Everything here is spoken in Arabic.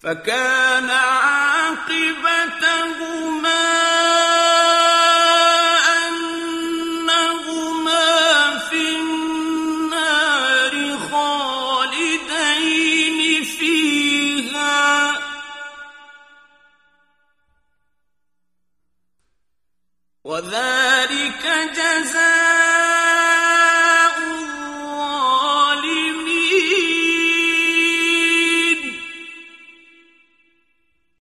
فكان عاقبتهما أنهما في النار خالدين فيها وذلك